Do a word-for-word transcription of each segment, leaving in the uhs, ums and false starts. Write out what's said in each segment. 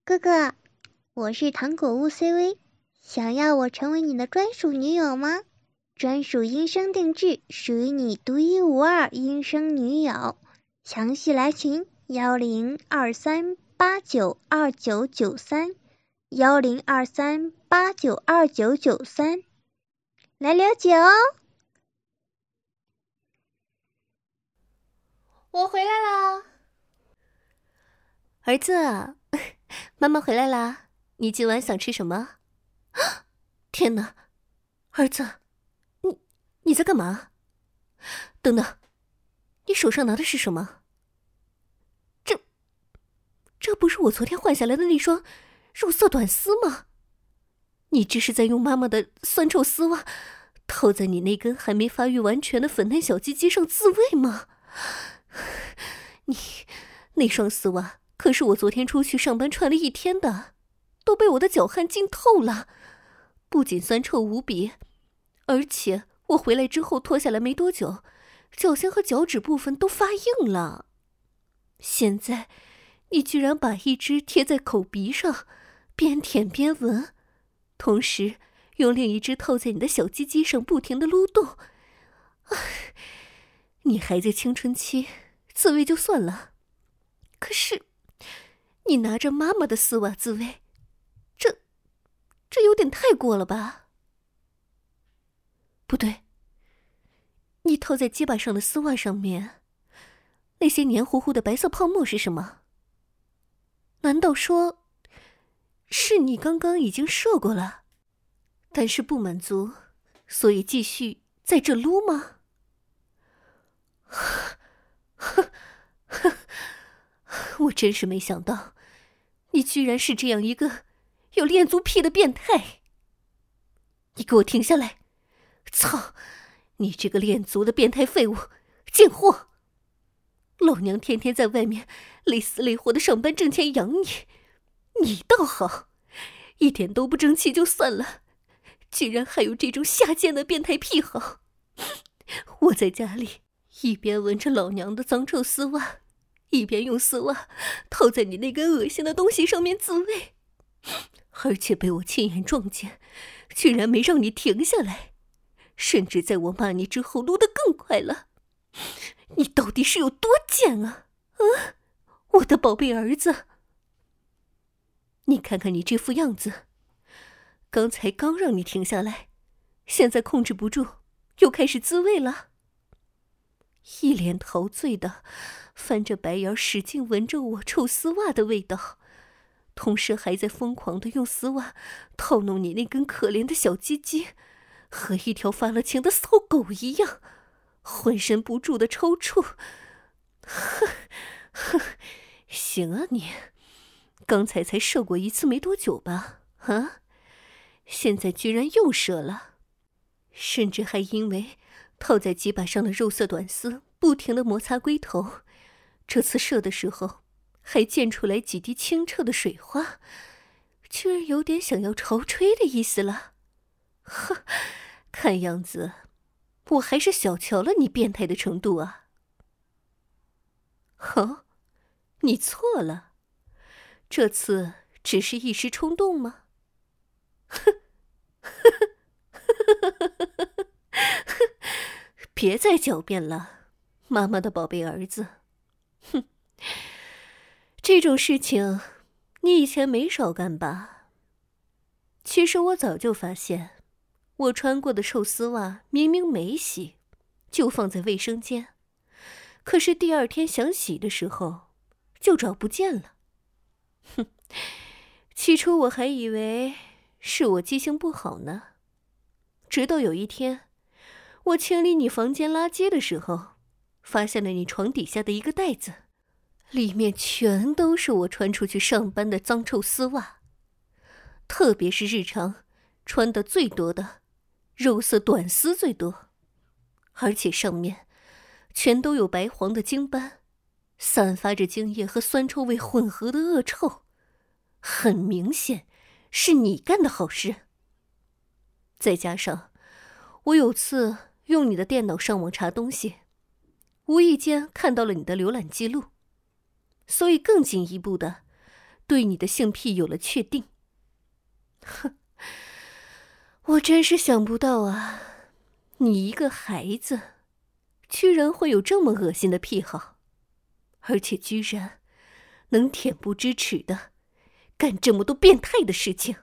哥哥，我是糖果屋 C V， 想要我成为你的专属女友吗？专属音声定制，属于你独一无二音声女友。详细来群幺零二三八九二九九三幺零二三八九二九九三来了解哦。 我回来啦， 儿子，妈妈回来啦，你今晚想吃什么？天哪，儿子，你你在干嘛？等等，你手上拿的是什么？这这不是我昨天换下来的那双肉色短丝吗？你这是在用妈妈的酸臭丝袜套在你那根还没发育完全的粉嫩小鸡鸡上自慰吗？你那双丝袜可是我昨天出去上班穿了一天的，都被我的脚汗浸透了，不仅酸臭无比，而且我回来之后脱下来没多久，脚心和脚趾部分都发硬了。现在你居然把一只贴在口鼻上，边舔边闻，同时用另一只套在你的小鸡鸡上不停地撸动。你还在青春期，自慰就算了，可是你拿着妈妈的丝袜自慰，这这有点太过了吧？不对，你套在鸡巴上的丝袜上面，那些黏糊糊的白色泡沫是什么？难道说是你刚刚已经射过了，但是不满足，所以继续在这撸吗？我真是没想到，你居然是这样一个有恋足癖的变态！你给我停下来！操！你这个恋足的变态废物，贱货！老娘天天在外面累死累活的上班挣钱养你，你倒好，一点都不争气就算了，居然还有这种下贱的变态癖好！我在家里一边闻着老娘的脏臭丝袜，一边用丝袜套在你那根恶心的东西上面自慰，而且被我亲眼撞见，居然没让你停下来，甚至在我骂你之后撸得更快了。你到底是有多贱啊？啊，我的宝贝儿子！你看看你这副样子，刚才刚让你停下来，现在控制不住，又开始自慰了。一脸陶醉的翻着白眼，使劲闻着我臭丝袜的味道，同时还在疯狂的用丝袜套弄你那根可怜的小鸡鸡，和一条发了情的骚狗一样，浑身不住的抽搐。呵呵，行啊你，刚才才射过一次没多久吧？啊，现在居然又射了，甚至还因为套在鸡巴上的肉色短丝不停地摩擦龟头，这次射的时候还溅出来几滴清澈的水花，居然有点想要潮吹的意思了。呵，看样子我还是小瞧了你变态的程度啊。哦，你错了，这次只是一时冲动吗？呵呵呵呵呵呵，别再狡辩了，妈妈的宝贝儿子。哼，这种事情你以前没少干吧？其实我早就发现，我穿过的臭丝袜明明没洗，就放在卫生间，可是第二天想洗的时候就找不见了。哼，起初我还以为是我记性不好呢，直到有一天我清理你房间垃圾的时候，发现了你床底下的一个袋子，里面全都是我穿出去上班的脏臭丝袜，特别是日常穿的最多的肉色短丝最多，而且上面全都有白黄的精斑，散发着精液和酸臭味混合的恶臭，很明显是你干的好事。再加上我有次用你的电脑上网查东西，无意间看到了你的浏览记录，所以更进一步的对你的性癖有了确定。哼，我真是想不到啊，你一个孩子，居然会有这么恶心的癖好，而且居然能恬不知耻的干这么多变态的事情。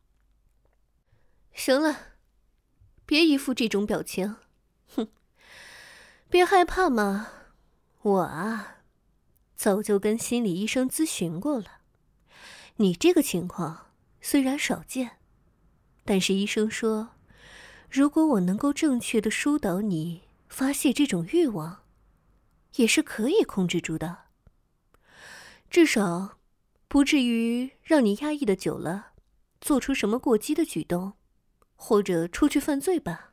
行了，别一副这种表情，哼，别害怕嘛，我啊，早就跟心理医生咨询过了。你这个情况虽然少见，但是医生说，如果我能够正确的疏导你发泄这种欲望，也是可以控制住的。至少不至于让你压抑的久了，做出什么过激的举动，或者出去犯罪吧。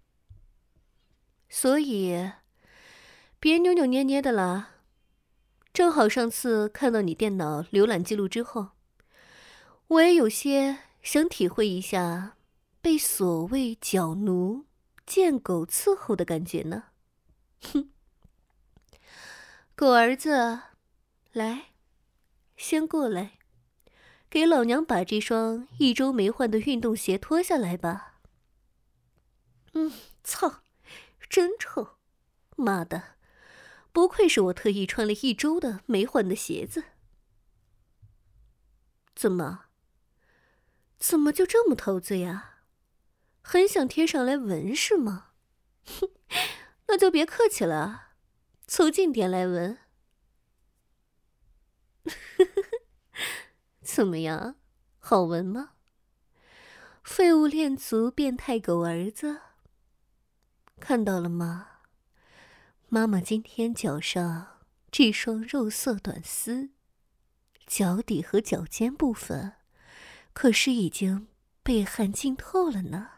所以别扭扭捏捏的啦。正好上次看到你电脑浏览记录之后，我也有些想体会一下被所谓脚奴、贱狗伺候的感觉呢。哼，狗儿子，来，先过来，给老娘把这双一周没换的运动鞋脱下来吧。嗯，操，真臭！妈的，不愧是我特意穿了一周的没换的鞋子。怎么？怎么就这么陶醉啊？很想贴上来闻是吗？哼，那就别客气了，凑近点来闻。怎么样，好闻吗？废物恋足变态狗儿子，看到了吗？妈妈今天脚上这双肉色短丝，脚底和脚尖部分可是已经被汗浸透了呢。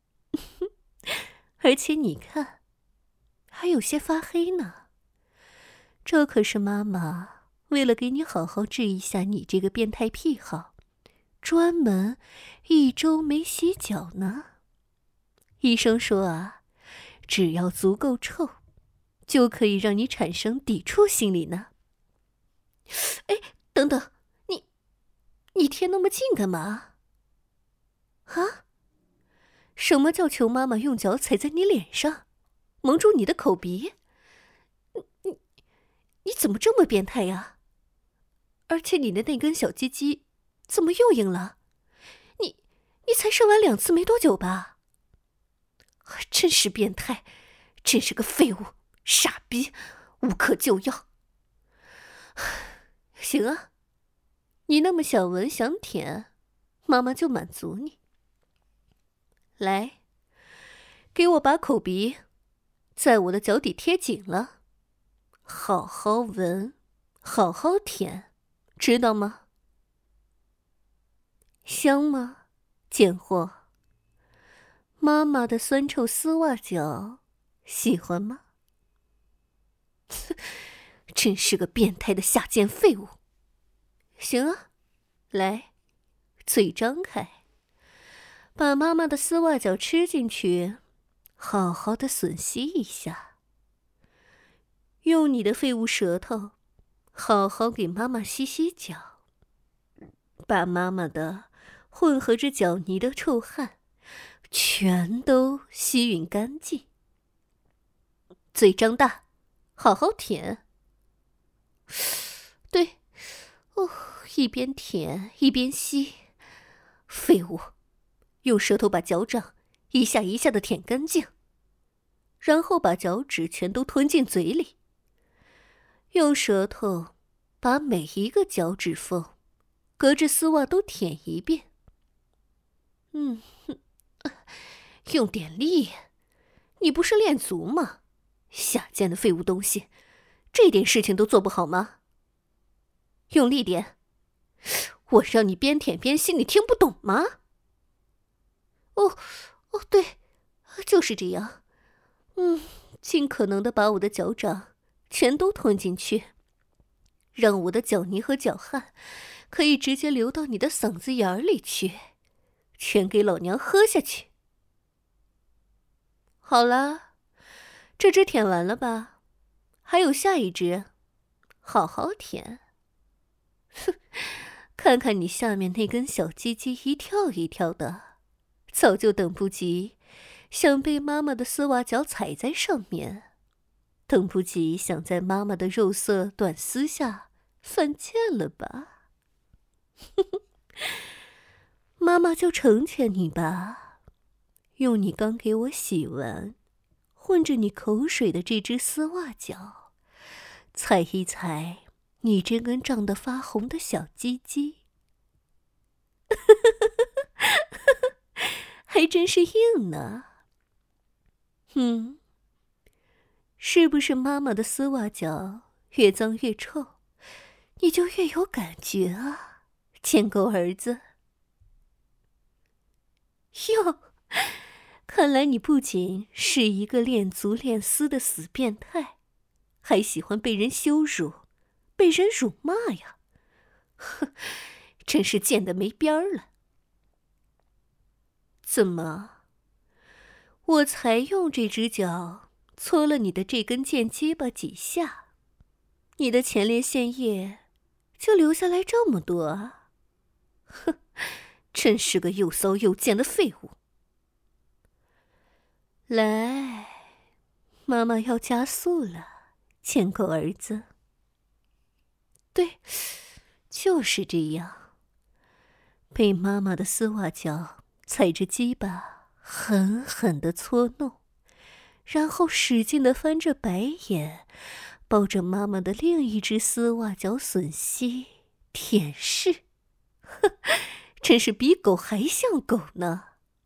而且你看，还有些发黑呢。这可是妈妈为了给你好好治一下你这个变态癖好，专门一周没洗脚呢。医生说啊，只要足够臭，就可以让你产生抵触心理呢。哎，等等，你你贴那么近干嘛？啊？什么叫求妈妈用脚踩在你脸上，蒙住你的口鼻？你你你怎么这么变态呀？而且你的那根小鸡鸡怎么又硬了？你你才射完两次没多久吧？真是变态，真是个废物，傻逼，无可救药。行啊，你那么想闻想舔，妈妈就满足你。来，给我把口鼻在我的脚底贴紧了，好好闻，好好舔，知道吗？香吗，贱货？妈妈的酸臭丝袜脚，喜欢吗？真是个变态的下贱废物。行啊，来，嘴张开，把妈妈的丝袜脚吃进去，好好的吮吸一下。用你的废物舌头，好好给妈妈吸吸脚，把妈妈的混合着脚泥的臭汗全都吸吮干净。嘴张大，好好舔。对，哦，一边舔一边吸。废物，用舌头把脚掌一下一下的舔干净，然后把脚趾全都吞进嘴里。用舌头把每一个脚趾缝隔着丝袜都舔一遍。嗯，用点力，你不是练足吗？下贱的废物东西，这点事情都做不好吗？用力点，我让你边舔边吸，你听不懂吗？哦，哦，对，就是这样。嗯，尽可能的把我的脚掌全都吞进去，让我的脚泥和脚汗可以直接流到你的嗓子眼里去，全给老娘喝下去。好了，这只舔完了吧？还有下一只，好好舔。哼， 看看你下面那根小鸡鸡一跳一跳的，早就等不及想被妈妈的丝袜脚踩在上面，等不及想在妈妈的肉色短丝下犯贱了吧？妈妈就成全你吧，用你刚给我洗完混着你口水的这只丝袜脚，踩一踩你这根胀得发红的小鸡鸡。还真是硬呢。嗯，是不是妈妈的丝袜脚越脏越臭，你就越有感觉啊，贱狗儿子？哟，看来你不仅是一个恋足恋丝的死变态，还喜欢被人羞辱，被人辱骂呀！哼，真是贱得没边儿了。怎么？我才用这只脚搓了你的这根贱鸡巴几下，你的前列腺液就流下来这么多啊？哼，真是个又骚又贱的废物！来，妈妈要加速了，贱狗儿子。对，就是这样。被妈妈的丝袜脚踩着鸡巴狠狠地搓弄，然后使劲地翻着白眼，抱着妈妈的另一只丝袜脚吮吸舔舐，哼，真是比狗还像狗呢。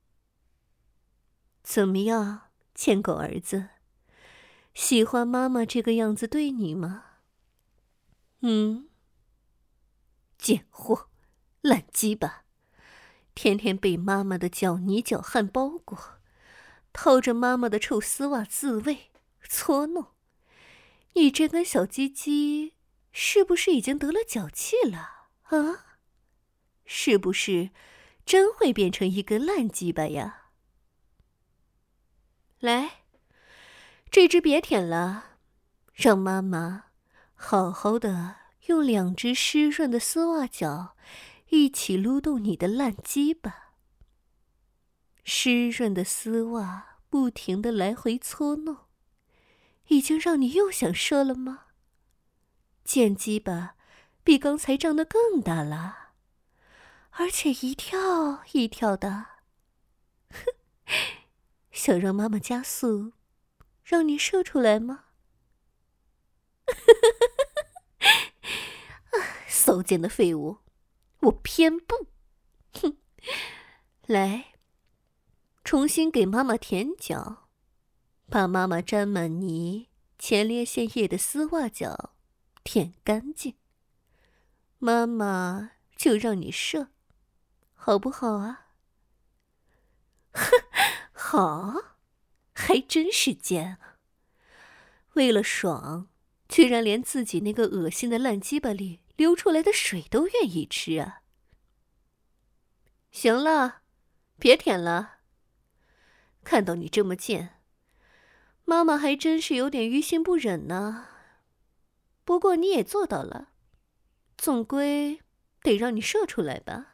怎么样，贱狗儿子，喜欢妈妈这个样子对你吗？嗯，贱货，烂鸡巴，天天被妈妈的脚泥脚汗包裹，套着妈妈的臭丝袜自慰搓弄，你这根小鸡鸡是不是已经得了脚气了啊？是不是真会变成一根烂鸡巴呀？来，这只别舔了，让妈妈好好的用两只湿润的丝袜脚一起撸动你的烂鸡巴。湿润的丝袜不停的来回搓弄，已经让你又想射了吗？贱鸡巴比刚才胀得更大了，而且一跳一跳的。哼，想让妈妈加速，让你射出来吗？骚贱的废物，我偏不！哼，来，重新给妈妈舔脚，把妈妈沾满泥、前列腺液的丝袜脚舔干净，妈妈就让你射，好不好啊？哼，好，还真是贱啊！为了爽，居然连自己那个恶心的烂鸡巴里流出来的水都愿意吃啊！行了，别舔了。看到你这么贱，妈妈还真是有点于心不忍呢。不过你也做到了，总归得让你射出来吧。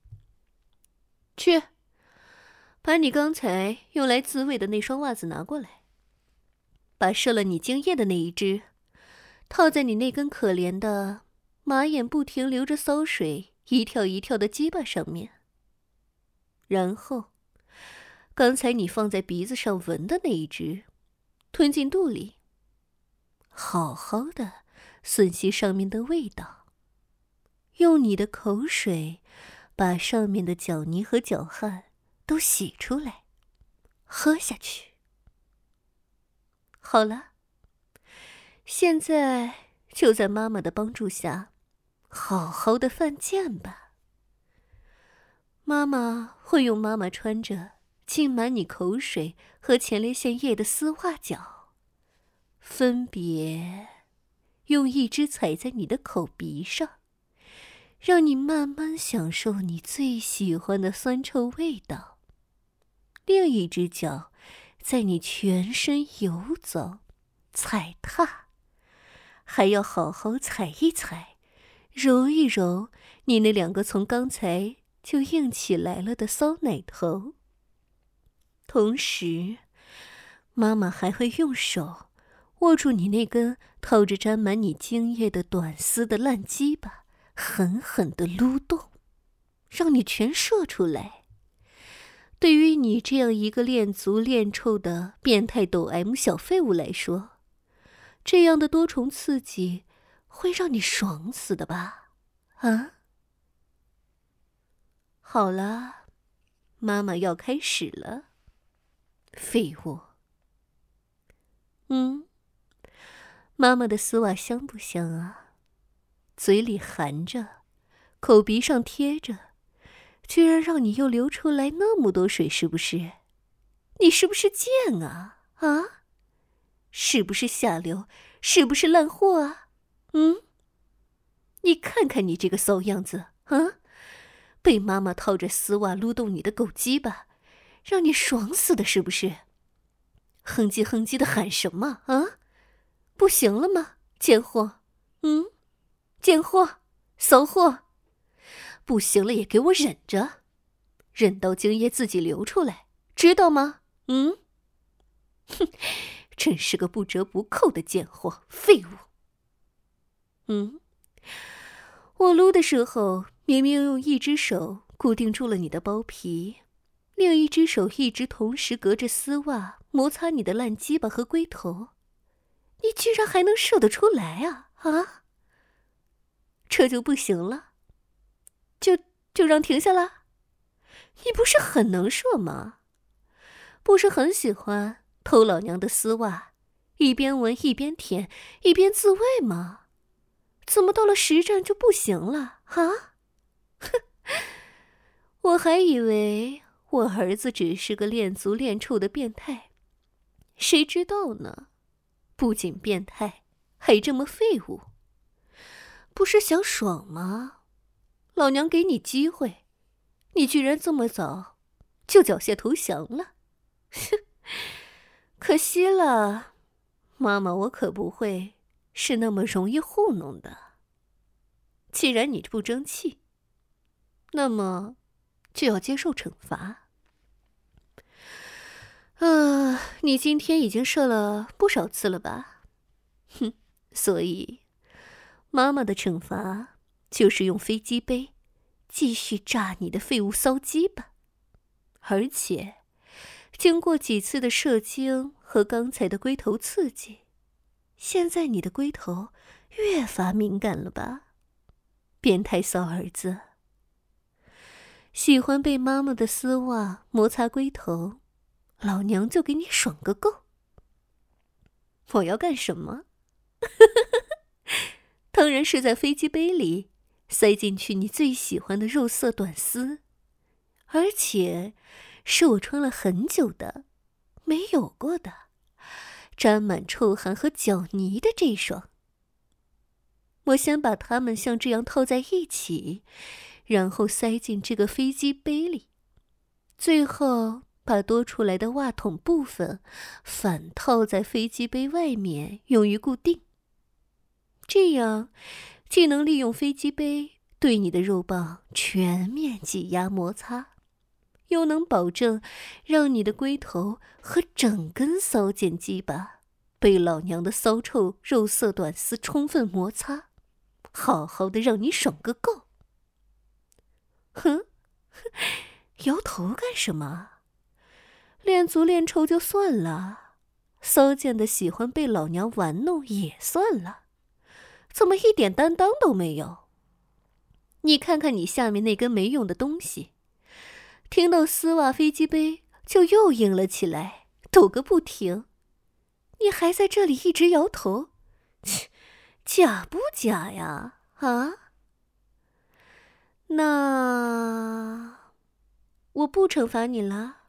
去，把你刚才用来自慰的那双袜子拿过来，把射了你精液的那一只套在你那根可怜的马眼不停流着骚水一跳一跳的鸡巴上面，然后刚才你放在鼻子上闻的那一只吞进肚里，好好的吮吸上面的味道，用你的口水把上面的脚泥和脚汗都洗出来，喝下去。好了，现在就在妈妈的帮助下好好的犯贱吧。妈妈会用妈妈穿着浸满你口水和前列腺液的丝袜脚，分别用一只踩在你的口鼻上，让你慢慢享受你最喜欢的酸臭味道，另一只脚在你全身游走踩踏，还要好好踩一踩揉一揉你那两个从刚才就硬起来了的骚奶头。同时，妈妈还会用手握住你那根套着沾满你精液的短丝的烂鸡巴，狠狠地撸动，让你全射出来。对于你这样一个练足练臭的变态抖 M 小废物来说，这样的多重刺激会让你爽死的吧？啊？好了，妈妈要开始了。废物。嗯，妈妈的丝袜香不香啊？嘴里含着，口鼻上贴着，居然让你又流出来那么多水，是不是？你是不是贱啊？啊？是不是下流？是不是烂货啊？嗯？你看看你这个骚样子，啊？被妈妈套着丝袜撸动你的狗鸡巴，让你爽死的是不是？哼唧哼唧的喊什么啊？不行了吗？贱货，嗯？贱货，骚货，不行了也给我忍着，忍到精液自己流出来，知道吗？嗯？哼，真是个不折不扣的贱货，废物。嗯？我撸的时候，明明用一只手固定住了你的包皮，另一只手一直同时隔着丝袜摩擦你的烂鸡巴和龟头，你居然还能射得出来啊？啊？这就不行了？就就让停下了？你不是很能射吗？不是很喜欢偷老娘的丝袜，一边闻一边舔一边自慰吗？怎么到了实战就不行了啊？哼，我还以为我儿子只是个练足练臭的变态，谁知道呢？不仅变态，还这么废物。不是想爽吗？老娘给你机会，你居然这么早就缴械投降了。哼，可惜了，妈妈，我可不会是那么容易糊弄的。既然你不争气，那么就要接受惩罚。啊，你今天已经射了不少次了吧？哼，所以妈妈的惩罚就是用飞机杯继续炸你的废物骚鸡巴，而且经过几次的射精和刚才的龟头刺激，现在你的龟头越发敏感了吧？变态骚儿子，喜欢被妈妈的丝袜摩擦龟头，老娘就给你爽个够。我要干什么？当然是在飞机杯里塞进去你最喜欢的肉色短丝，而且是我穿了很久的没有过的沾满臭汗和脚泥的这双。我先把它们像这样套在一起，然后塞进这个飞机杯里，最后把多出来的袜筒部分反套在飞机杯外面，用于固定。这样既能利用飞机杯对你的肉棒全面挤压摩擦，又能保证让你的龟头和整根骚贱鸡巴被老娘的骚臭肉色短丝充分摩擦，好好的让你爽个够。哼，摇头干什么？练足练臭就算了，骚贱的喜欢被老娘玩弄也算了，怎么一点担当都没有？你看看你下面那根没用的东西，听到丝袜飞机杯就又硬了起来，抖个不停。你还在这里一直摇头，切，假不假呀？啊？那我不惩罚你了。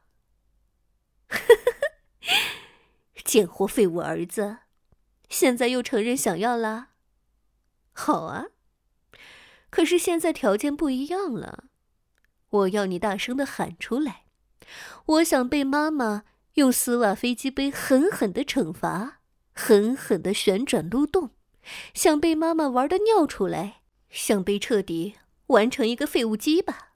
贱货废物儿子，现在又承认想要啦？好啊，可是现在条件不一样了，我要你大声的喊出来，我想被妈妈用丝袜飞机杯狠狠的惩罚，狠狠的旋转撸动，想被妈妈玩的尿出来， 想被彻底完成一个废物机吧？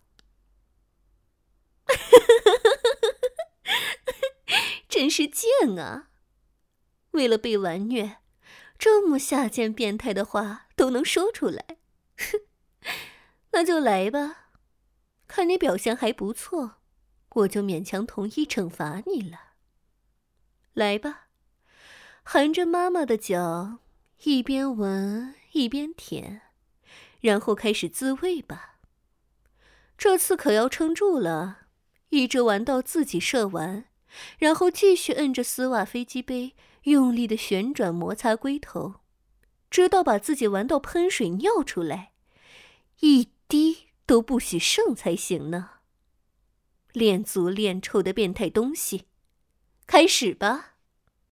真是贱啊！为了被完虐，这么下贱变态的话都能说出来。那就来吧，看你表现还不错，我就勉强同意惩罚你了。来吧，含着妈妈的脚，一边闻一边舔，然后开始自慰吧。这次可要撑住了，一直玩到自己射完，然后继续摁着丝袜飞机杯用力的旋转摩擦龟头，直到把自己玩到喷水尿出来，一滴都不许剩才行呢。练足练臭的变态东西，开始吧。